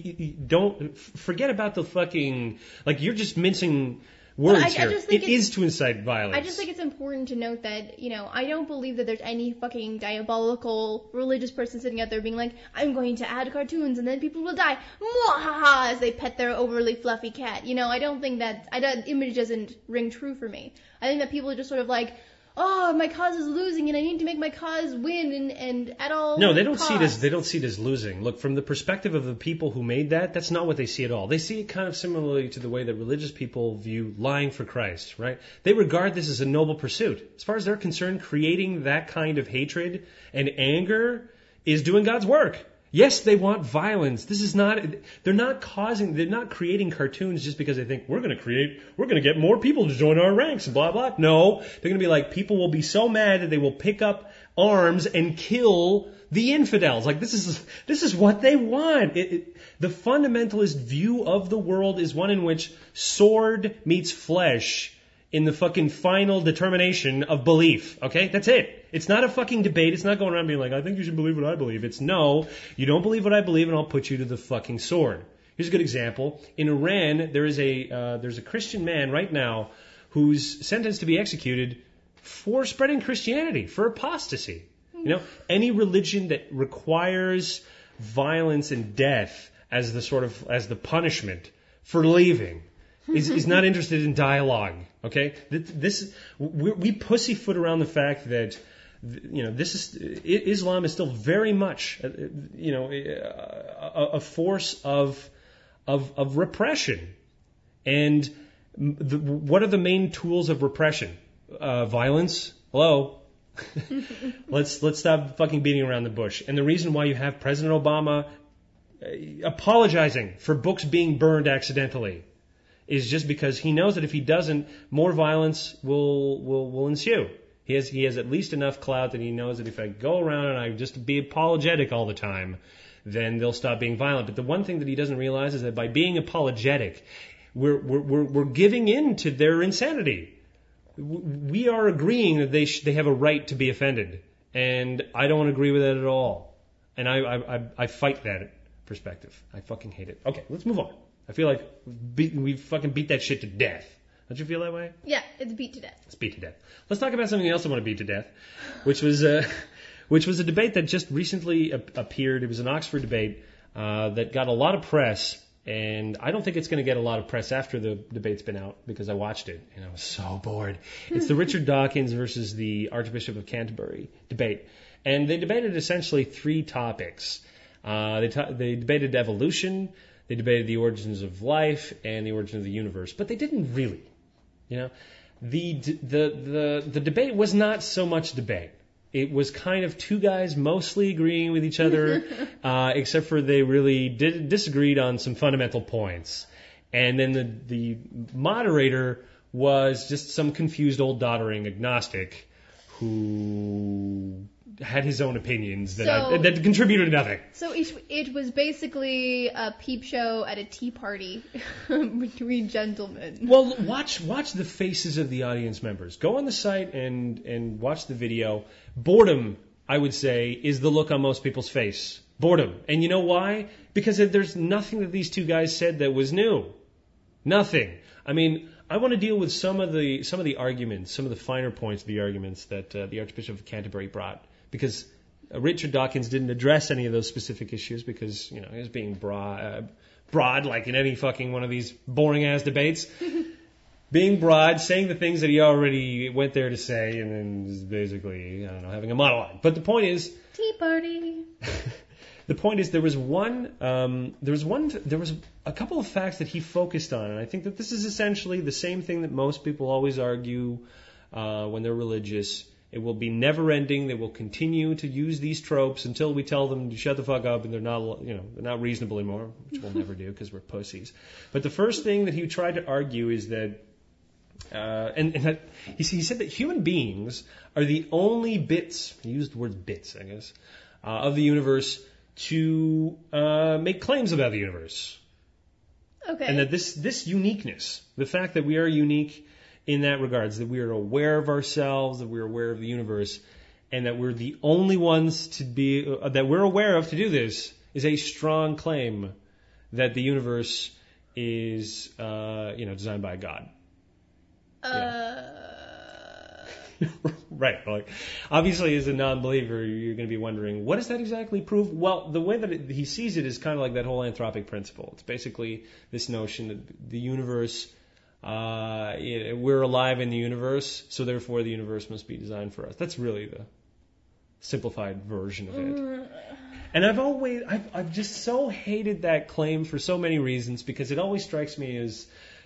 don't forget about the fucking... Like, you're just mincing words here. It is to incite violence. I just think it's important to note that, I don't believe that there's any fucking diabolical religious person sitting out there being like, I'm going to add cartoons and then people will die. Mwahaha, as they pet their overly fluffy cat. I don't think that image doesn't ring true for me. I think that people are just sort of like, oh, my cause is losing and I need to make my cause win and at all. No, they don't see it as losing. Look, from the perspective of the people who made that's not what they see at all. They see it kind of similarly to the way that religious people view lying for Christ, right? They regard this as a noble pursuit. As far as they're concerned, creating that kind of hatred and anger is doing God's work. Yes, they want violence. They're not creating cartoons just because they think we're going to get more people to join our ranks and blah, blah. No, they're going to be like, people will be so mad that they will pick up arms and kill the infidels. Like, this is what they want. The fundamentalist view of the world is one in which sword meets flesh in the fucking final determination of belief. Okay? That's it. It's not a fucking debate. It's not going around being like, I think you should believe what I believe. It's no, you don't believe what I believe and I'll put you to the fucking sword. Here's a good example. In Iran, there's a Christian man right now who's sentenced to be executed for spreading Christianity, for apostasy. Any religion that requires violence and death as the punishment for leaving is not interested in dialogue. Okay, we pussyfoot around the fact that Islam is still very much a force of repression. And what are the main tools of repression? Violence. Hello. Let's stop fucking beating around the bush. And the reason why you have President Obama apologizing for books being burned accidentally is just because he knows that if he doesn't, more violence will ensue. He has at least enough clout that he knows that if I go around and I just be apologetic all the time, then they'll stop being violent. But the one thing that he doesn't realize is that by being apologetic, we're giving in to their insanity. We are agreeing that they have a right to be offended, and I don't agree with that at all. And I fight that perspective. I fucking hate it. Okay, let's move on. I feel like we fucking beat that shit to death. Don't you feel that way? Yeah, it's beat to death. It's beat to death. Let's talk about something else I want to beat to death, which was a debate that just recently appeared. It was an Oxford debate that got a lot of press, and I don't think it's going to get a lot of press after the debate's been out because I watched it and I was so bored. It's the Richard Dawkins versus the Archbishop of Canterbury debate, and they debated essentially three topics. They debated evolution, they debated the origins of life, and the origin of the universe, but they didn't really. The debate was not so much debate. It was kind of two guys mostly agreeing with each other, except for they really disagreed on some fundamental points. And then the moderator was just some confused old doddering agnostic who had his own opinions that contributed nothing. So it was basically a peep show at a tea party between gentlemen. Well, watch the faces of the audience members. Go on the site and watch the video. Boredom, I would say, is the look on most people's face. Boredom. And you know why? Because there's nothing that these two guys said that was new. Nothing. I mean, I want to deal with some of the arguments, some of the finer points of the arguments that the Archbishop of Canterbury brought, because Richard Dawkins didn't address any of those specific issues because he was being broad like in any fucking one of these boring ass debates, being broad, saying the things that he already went there to say, and then just basically having a monologue. But the point is, tea party. The point is, there was a couple of facts that he focused on, and I think that this is essentially the same thing that most people always argue when they're religious. It will be never ending. They will continue to use these tropes until we tell them to shut the fuck up and they're not reasonable anymore, which we'll never do because we're pussies. But the first thing that he tried to argue is that, he said that human beings are the only bits, he used the word bits, I guess, of the universe to make claims about the universe. Okay. And that this uniqueness, the fact that we are unique in that regards, that we are aware of ourselves, that we're aware of the universe, and that we're the only ones that we're aware of to do this, is a strong claim that the universe is, designed by God. Right. Like, obviously, as a non-believer, you're going to be wondering, what does that exactly prove? Well, the way that he sees it is kind of like that whole anthropic principle. It's basically this notion that the universe, we're alive in the universe, so therefore the universe must be designed for us. That's really the simplified version of it. And I've just so hated that claim for so many reasons, because it always strikes me as,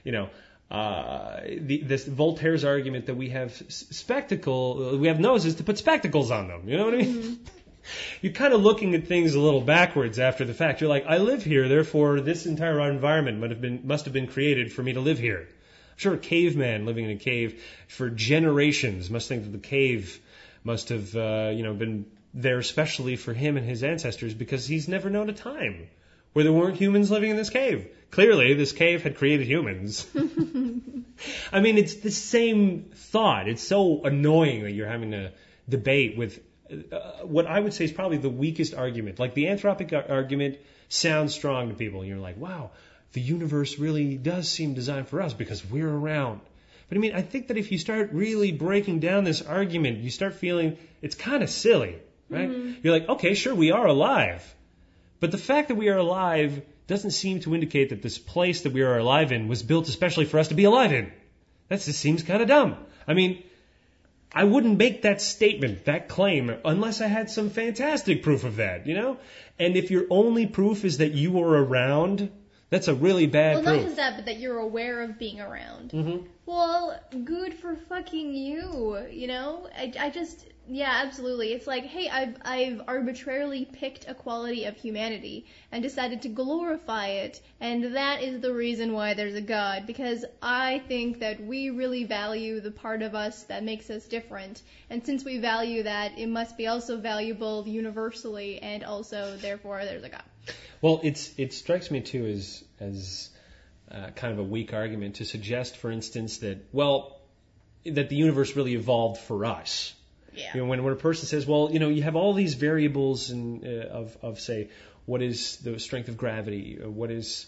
this Voltaire's argument that we have we have noses to put spectacles on them. You know what I mean? Mm-hmm. You're kind of looking at things a little backwards after the fact. You're like, I live here, therefore this entire environment must have been created for me to live here. I'm sure a caveman living in a cave for generations must think that the cave must have been there especially for him and his ancestors, because he's never known a time where there weren't humans living in this cave. Clearly, this cave had created humans. I mean, it's the same thought. It's so annoying that you're having to debate with what I would say is probably the weakest argument. Like, the anthropic argument sounds strong to people. And you're like, wow, the universe really does seem designed for us because we're around. But I mean, I think that if you start really breaking down this argument, you start feeling it's kind of silly, right? You're like, okay, sure, we are alive. But the fact that we are alive doesn't seem to indicate that this place that we are alive in was built especially for us to be alive in. That just seems kind of dumb. I mean, I wouldn't make that statement, that claim, unless I had some fantastic proof of that, you know? And if your only proof is that you were around, that's a really bad proof. Well, not just that, but that you're aware of being around. Mm-hmm. Well, good for fucking you, you know? I just, yeah, absolutely. It's like, hey, I've arbitrarily picked a quality of humanity and decided to glorify it, and that is the reason why there's a God, because I think that we really value the part of us that makes us different, and since we value that, it must be also valuable universally, and also, therefore, there's a God. Well, it strikes me too as kind of a weak argument to suggest, for instance, that the universe really evolved for us. Yeah. You know, when a person says, well, you know, you have all these variables of say, what is the strength of gravity, what is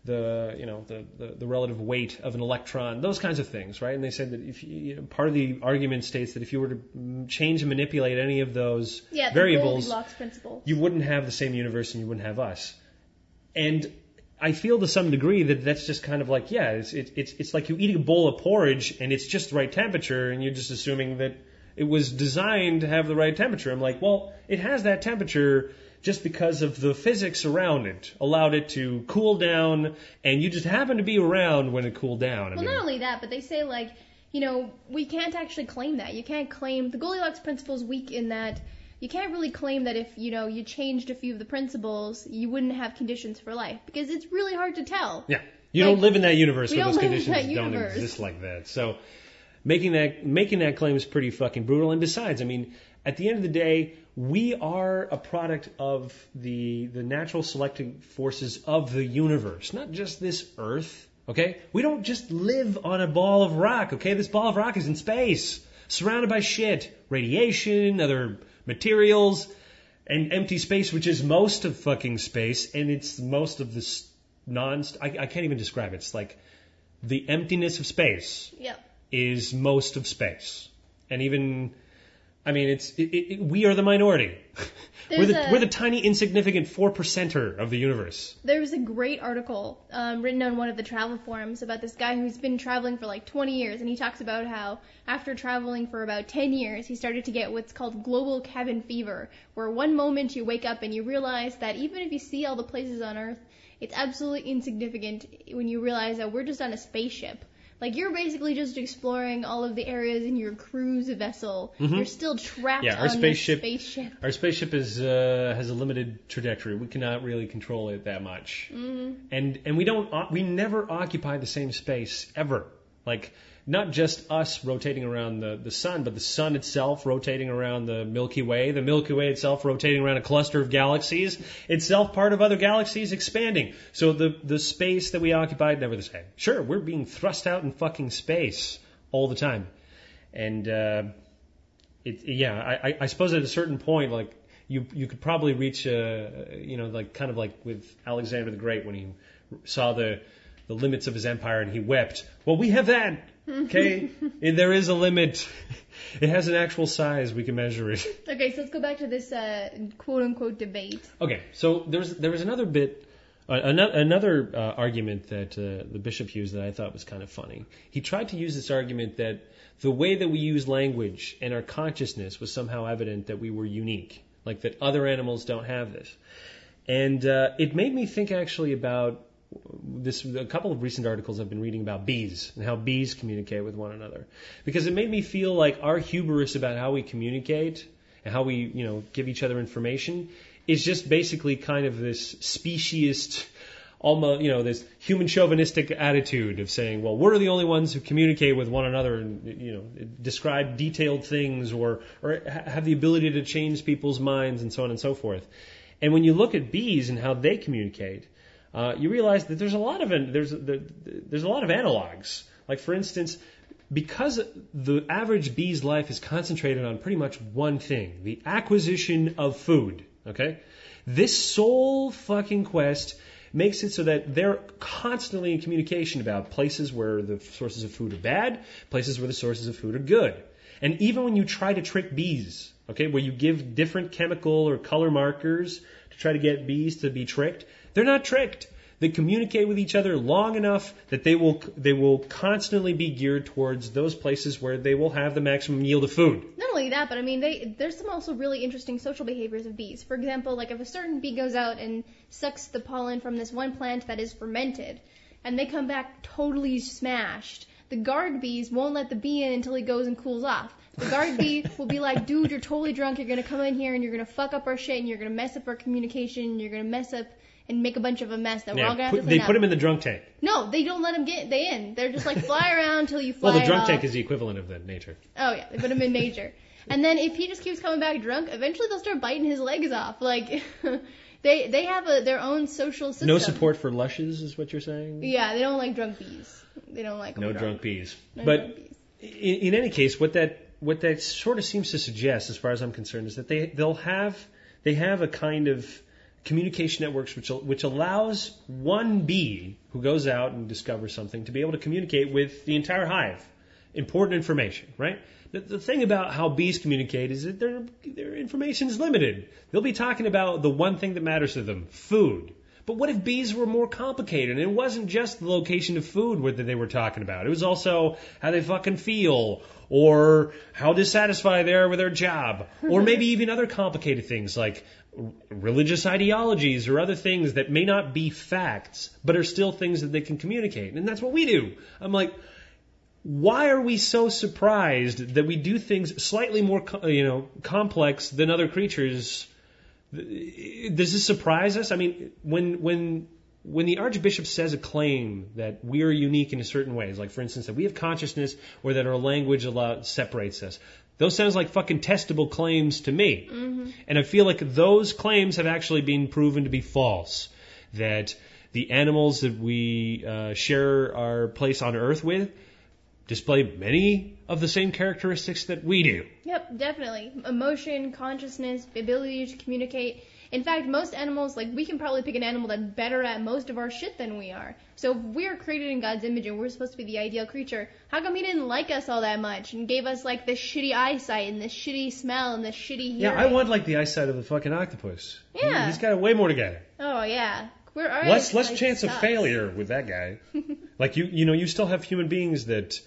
the relative weight of an electron, those kinds of things, right? And they said that if part of the argument states that if you were to change and manipulate any of those variables, the Goldilocks principle, you wouldn't have the same universe and you wouldn't have us. And I feel to some degree that that's just kind of like, yeah, it's like you eat a bowl of porridge and it's just the right temperature and you're just assuming that it was designed to have the right temperature. I'm like, well, it has that temperature just because of the physics around it, allowed it to cool down, and you just happen to be around when it cooled down. Well, not only that, but they say, like, you know, we can't actually claim that. You can't claim, the Goldilocks principle is weak in that you can't really claim that if, you know, you changed a few of the principles, you wouldn't have conditions for life, because it's really hard to tell. Yeah, you don't live in that universe where those conditions don't exist like that. So making that claim is pretty fucking brutal. And besides, I mean, at the end of the day, we are a product of the natural selecting forces of the universe, not just this Earth, okay? We don't just live on a ball of rock, okay? This ball of rock is in space, surrounded by shit, radiation, other materials, and empty space, which is most of fucking space, and it's most of this I can't even describe it. It's like the emptiness of space is most of space. And even, I mean, we are the minority. We're the tiny, insignificant 4%er of the universe. There was a great article written on one of the travel forums about this guy who's been traveling for like 20 years, and he talks about how after traveling for about 10 years, he started to get what's called global cabin fever, where one moment you wake up and you realize that even if you see all the places on Earth, it's absolutely insignificant when you realize that we're just on a spaceship. Like, you're basically just exploring all of the areas in your cruise vessel. Mm-hmm. You're still trapped on this spaceship. Our spaceship has a limited trajectory. We cannot really control it that much. Mm-hmm. And we never occupy the same space, ever. Like, not just us rotating around the sun, but the sun itself rotating around the Milky Way itself rotating around a cluster of galaxies, itself part of other galaxies expanding. So the space that we occupied, never the same. Sure, we're being thrust out in fucking space all the time. And, I suppose at a certain point, like, you could probably reach like kind of like with Alexander the Great when he saw the limits of his empire and he wept. Well, we have that. Okay, there is a limit. It has an actual size. We can measure it. Okay, so let's go back to this quote-unquote debate. Okay, so there was another bit, another argument that the bishop used that I thought was kind of funny. He tried to use this argument that the way that we use language and our consciousness was somehow evident that we were unique, like that other animals don't have this. And it made me think actually about a couple of recent articles I've been reading about bees and how bees communicate with one another, because it made me feel like our hubris about how we communicate and how we, give each other information is just basically kind of this speciesist, almost, this human chauvinistic attitude of saying, well, we're the only ones who communicate with one another and, describe detailed things or have the ability to change people's minds and so on and so forth. And when you look at bees and how they communicate, you realize that there's a lot of analogs. Like, for instance, because the average bee's life is concentrated on pretty much one thing, the acquisition of food, okay? This sole fucking quest makes it so that they're constantly in communication about places where the sources of food are bad, places where the sources of food are good. And even when you try to trick bees, okay, where you give different chemical or color markers to try to get bees to be tricked, they're not tricked. They communicate with each other long enough that they will constantly be geared towards those places where they will have the maximum yield of food. Not only that, but I mean, there's some also really interesting social behaviors of bees. For example, like if a certain bee goes out and sucks the pollen from this one plant that is fermented, and they come back totally smashed, the guard bees won't let the bee in until he goes and cools off. The guard bee will be like, dude, you're totally drunk, you're going to come in here and you're going to fuck up our shit and you're going to mess up our communication and you're going to mess up and make a bunch of a mess that we're all going to have to clean up. They put him in the drunk tank. No, they don't let him get in. They're just like, fly around until you fly Well, the drunk off. tank is the equivalent of the nature. Oh, yeah, they put him in nature. And then if he just keeps coming back drunk, eventually they'll start biting his legs off. Like, they have their own social system. No support for lushes is what you're saying? Yeah, they don't like drunk bees. They don't like them No drunk bees. No But drunk bees. in any case, what that sort of seems to suggest, as far as I'm concerned, is that they have a kind of communication networks which allows one bee who goes out and discovers something to be able to communicate with the entire hive. Important information, right? The thing about how bees communicate is that their information is limited. They'll be talking about the one thing that matters to them, food. But what if bees were more complicated? And it wasn't just the location of food that they were talking about. It was also how they fucking feel, or how dissatisfied they are with their job, or maybe even other complicated things like religious ideologies or other things that may not be facts, but are still things that they can communicate. And that's what we do. I'm like, why are we so surprised that we do things slightly more, complex than other creatures? Does this surprise us? I mean, when the Archbishop says a claim that we are unique in certain ways, like for instance that we have consciousness or that our language separates us, those sounds like fucking testable claims to me. Mm-hmm. And I feel like those claims have actually been proven to be false. That the animals that we share our place on Earth with display many of the same characteristics that we do. Yep, definitely. Emotion, consciousness, the ability to communicate. In fact, most animals, like, we can probably pick an animal that's better at most of our shit than we are. So if we're created in God's image and we're supposed to be the ideal creature, how come he didn't like us all that much and gave us, like, this shitty eyesight and this shitty smell and this shitty hearing? Yeah, I want, like, the eyesight of the fucking octopus. Yeah. He's got it way more together. Oh, yeah. We're already, less chance of failure with that guy. Like, you still have human beings that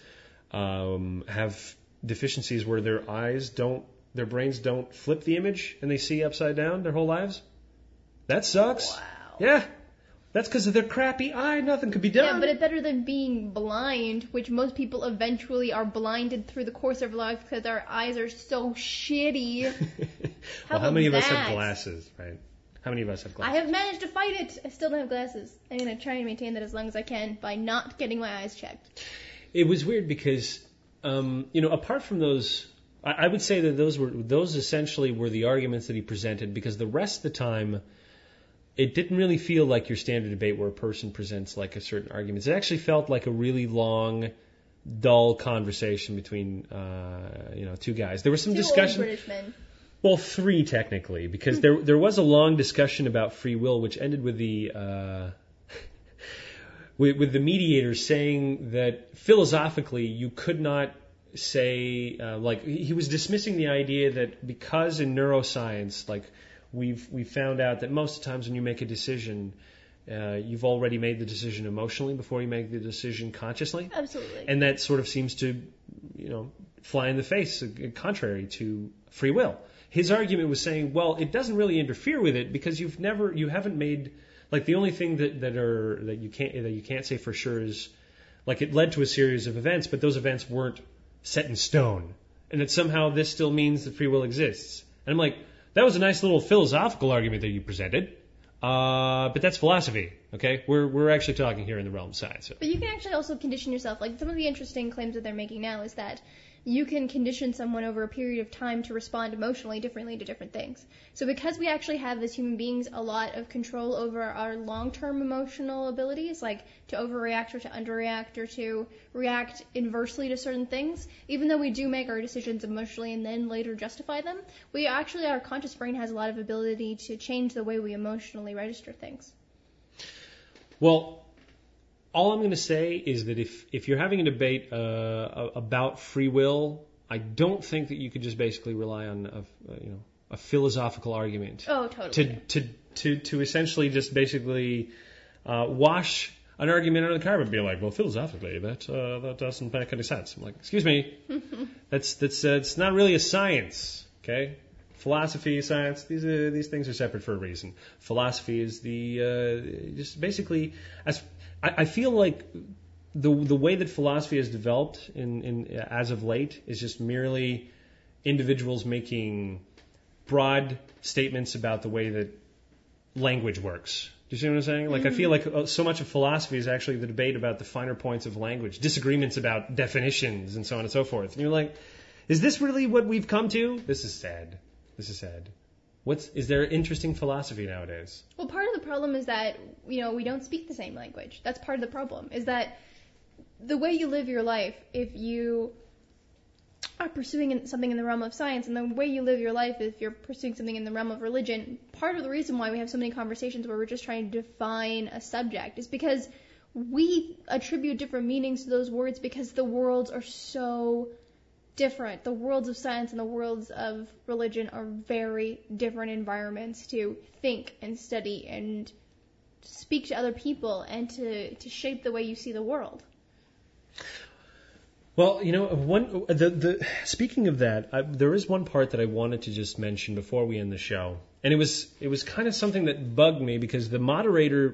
have deficiencies where their brains don't flip the image and they see upside down their whole lives. That sucks. Wow. Yeah. That's because of their crappy eye. Nothing could be done. Yeah, but it's better than being blind, which most people eventually are blinded through the course of life because our eyes are so shitty. Well, how many of us have glasses, right? How many of us have glasses? I have managed to fight it. I still don't have glasses. I'm going to try and maintain that as long as I can by not getting my eyes checked. It was weird because, apart from those, I would say that those essentially were the arguments that he presented, because the rest of the time, it didn't really feel like your standard debate where a person presents like a certain argument. It actually felt like a really long, dull conversation between, two guys. There was some discussion. Old British men. Well, three technically, because there was a long discussion about free will, which ended with the with the mediator saying that philosophically you could not say he was dismissing the idea that because in neuroscience, like we've found out that most of the times when you make a decision, you've already made the decision emotionally before you make the decision consciously. Absolutely. And that sort of seems to, fly in the face, contrary to free will. His argument was saying, well, it doesn't really interfere with it because you haven't made, like, the only thing that you can't say for sure is, like, it led to a series of events, but those events weren't set in stone, and that somehow this still means that free will exists. And I'm like, that was a nice little philosophical argument that you presented, but that's philosophy. Okay, we're actually talking here in the realm of science. So. But you can actually also condition yourself. Like, some of the interesting claims that they're making now is that you can condition someone over a period of time to respond emotionally differently to different things. So because we actually have as human beings a lot of control over our long-term emotional abilities, like to overreact or to underreact or to react inversely to certain things, even though we do make our decisions emotionally and then later justify them, our conscious brain has a lot of ability to change the way we emotionally register things. Well, all I'm going to say is that if you're having a debate about free will, I don't think that you could just basically rely on a philosophical argument. Oh, totally. To essentially just basically wash an argument under the carpet and be like, well, philosophically, that doesn't make any sense. I'm like, excuse me, that's it's not really a science, okay? Philosophy, science, these things are separate for a reason. Philosophy is just basically, I feel like the way that philosophy has developed as of late is just merely individuals making broad statements about the way that language works. Do you see what I'm saying? Like, I feel like so much of philosophy is actually the debate about the finer points of language, disagreements about definitions, and so on and so forth. And you're like, is this really what we've come to? This is sad. Is there interesting philosophy nowadays? Well, part of the problem is that, we don't speak the same language. That's part of the problem, is that the way you live your life, if you are pursuing something in the realm of science, and the way you live your life if you're pursuing something in the realm of religion, part of the reason why we have so many conversations where we're just trying to define a subject is because we attribute different meanings to those words because the worlds are so different. The worlds of science and the worlds of religion are very different environments to think and study and speak to other people and to shape the way you see the world. Well, speaking of that, there is one part that I wanted to just mention before we end the show, and it was kind of something that bugged me because the moderator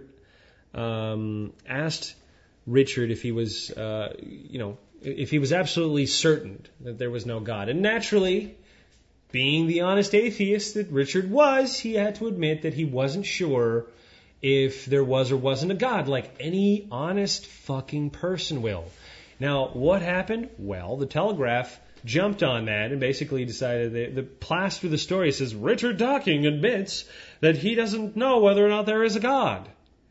asked Richard if he was, if he was absolutely certain that there was no God, and naturally, being the honest atheist that Richard was, he had to admit that he wasn't sure if there was or wasn't a God, like any honest fucking person will. Now, what happened? Well, the Telegraph jumped on that and basically decided the plaster of the story says Richard Dawkins admits that he doesn't know whether or not there is a God.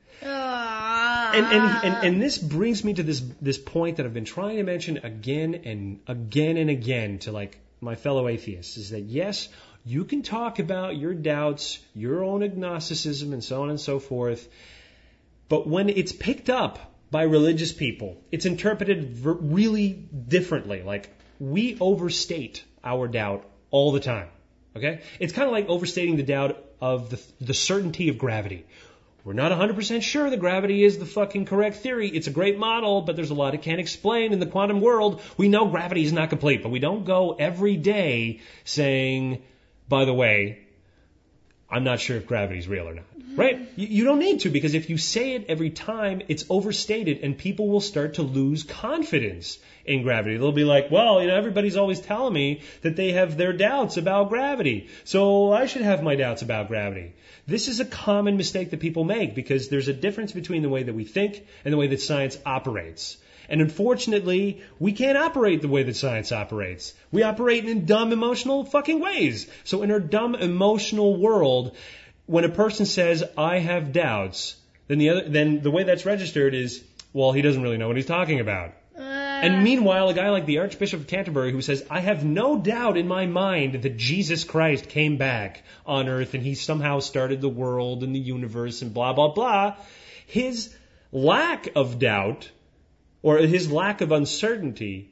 And this brings me to this point that I've been trying to mention again and again to like my fellow atheists, is that yes, you can talk about your doubts, your own agnosticism, and so on and so forth, but when it's picked up by religious people, it's interpreted really differently. Like, we overstate our doubt all the time. Okay? It's kind of like overstating the doubt of the certainty of gravity. We're not 100% sure that gravity is the fucking correct theory. It's a great model, but there's a lot it can't explain in the quantum world. We know gravity is not complete, but we don't go every day saying, by the way, I'm not sure if gravity is real or not. Right? You don't need to, because if you say it every time, it's overstated and people will start to lose confidence in gravity. They'll be like, well, everybody's always telling me that they have their doubts about gravity, so I should have my doubts about gravity. This is a common mistake that people make because there's a difference between the way that we think and the way that science operates. And unfortunately, we can't operate the way that science operates. We operate in dumb, emotional fucking ways. So in our dumb, emotional world, when a person says, I have doubts, then the way that's registered is, well, he doesn't really know what he's talking about. And meanwhile, a guy like the Archbishop of Canterbury who says, I have no doubt in my mind that Jesus Christ came back on earth and he somehow started the world and the universe and blah, blah, blah, his lack of doubt or his lack of uncertainty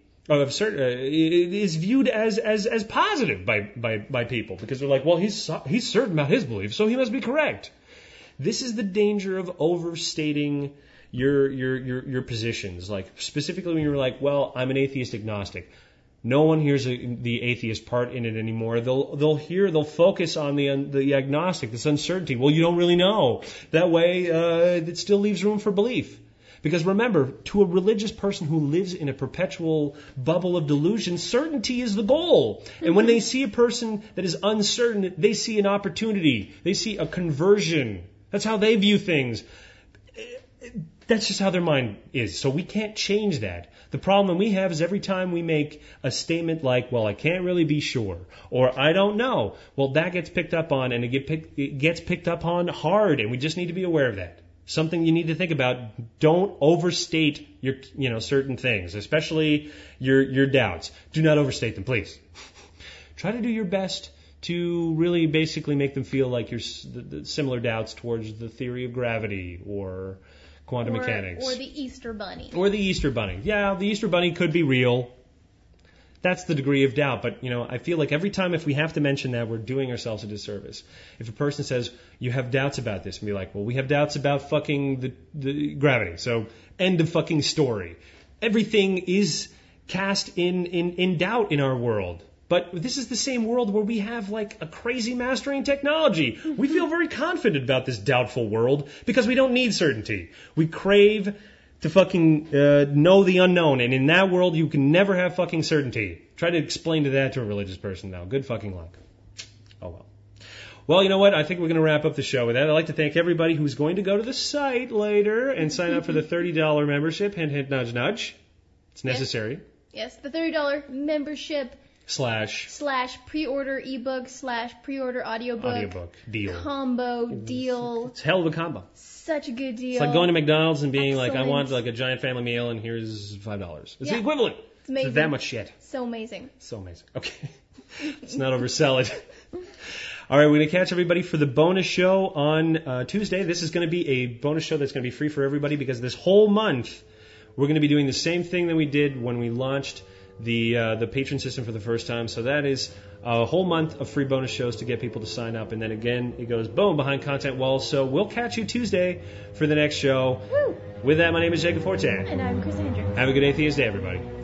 is viewed as positive by people, because they're like, well, he's certain about his belief, so he must be correct. This is the danger of overstating your positions. Like, specifically when you're like, well, I'm an atheist agnostic. No one hears the atheist part in it anymore. They'll focus on the agnostic, this uncertainty. Well, you don't really know. That way, it still leaves room for belief. Because remember, to a religious person who lives in a perpetual bubble of delusion, certainty is the goal. And when they see a person that is uncertain, they see an opportunity. They see a conversion. That's how they view things. That's just how their mind is. So we can't change that. The problem we have is every time we make a statement like, well, I can't really be sure, or I don't know, well, that gets picked up on, and it gets picked up on hard, and we just need to be aware of that. Something you need to think about. Don't overstate your, certain things, especially your doubts. Do not overstate them, please. Try to do your best to really basically make them feel like you're similar doubts towards the theory of gravity or quantum mechanics. Or the Easter Bunny. Or the Easter Bunny. Yeah, the Easter Bunny could be real. That's the degree of doubt. But, I feel like every time if we have to mention that, we're doing ourselves a disservice. If a person says, you have doubts about this, and be like, well, we have doubts about fucking the gravity. So, end of fucking story. Everything is cast in doubt in our world. But this is the same world where we have like a crazy mastering technology. We feel very confident about this doubtful world because we don't need certainty. We crave to fucking know the unknown. And in that world, you can never have fucking certainty. Try to explain to that to a religious person now. Good fucking luck. Oh well. Well, you know what? I think we're going to wrap up the show with that. I'd like to thank everybody who's going to go to the site later and sign up for the $30 membership. Hint, hint, nudge, nudge. It's necessary. Yes, the $30 membership slash pre-order ebook / pre-order audiobook deal combo deal. It's a hell of a combo. Such a good deal. It's like going to McDonald's and being Excellent. like, I want like a giant family meal and here's $5. It's the equivalent. It's amazing. It's that much shit. So amazing. So amazing. Okay. Let's not oversell it. All right, we're going to catch everybody for the bonus show on Tuesday. This is going to be a bonus show that's going to be free for everybody because this whole month we're going to be doing the same thing that we did when we launched the patron system for the first time. So that is a whole month of free bonus shows to get people to sign up. And then again, it goes boom behind content walls. So we'll catch you Tuesday for the next show. Woo! With that, my name is Jacob Fortan. And I'm Chris Andrew. Have a good atheist day, everybody.